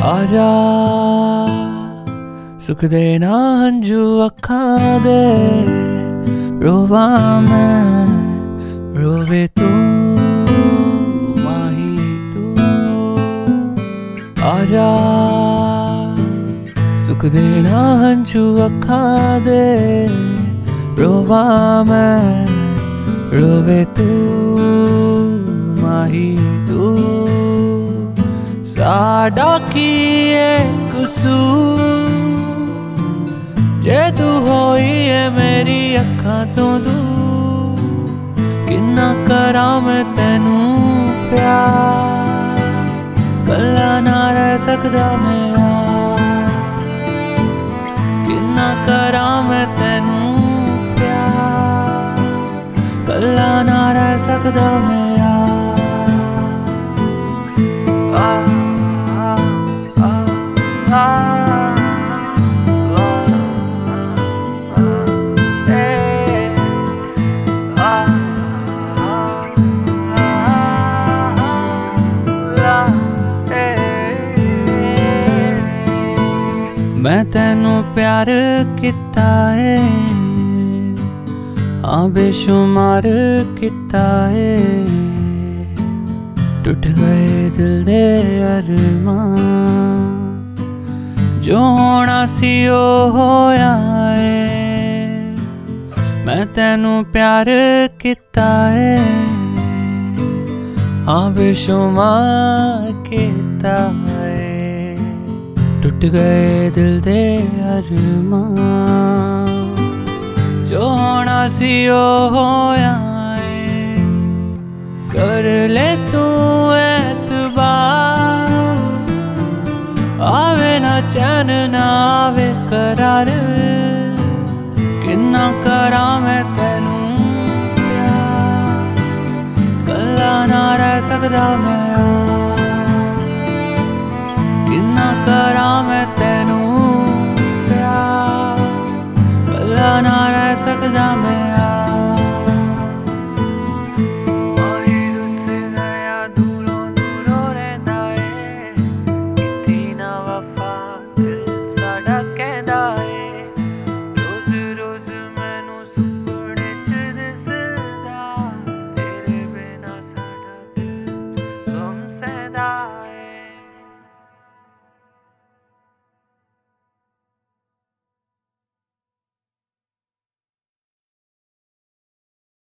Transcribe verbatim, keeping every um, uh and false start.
आजा सुख दे ना हंजू अखां दे, रोवा मैं रोवे तू माही तू। आजा सुख दे ना हंजू अखां दे, रोवा मैं रोवे तू माही तू। साडा की कसूर जे तू होई है मेरी अखां तो दूर, किन्ना करा मैं तेनू प्यार, कल्ला ना रह सकदा मैं यार। किन्ना करा मैं तेनू प्यार, कल्ला ना रह सकदा मैं यार। आ, आ, आ, आ, मैं तेनू प्यार किता है, हाँ बेशुमार किता है। टूट गए दिल दे अरमान, जो होना सी ओ होया है। मैं तेनू प्यार किता है, हाँ बेशुमार किता है। टूट गए दिल दे अरमान, जो होना सी ओ होया है। कर ले तू एतबार, आवे ना चैन ना आवे करार, किन्ना करा मैं तेनू प्यार, कल्ला ना रह सकदा मैं।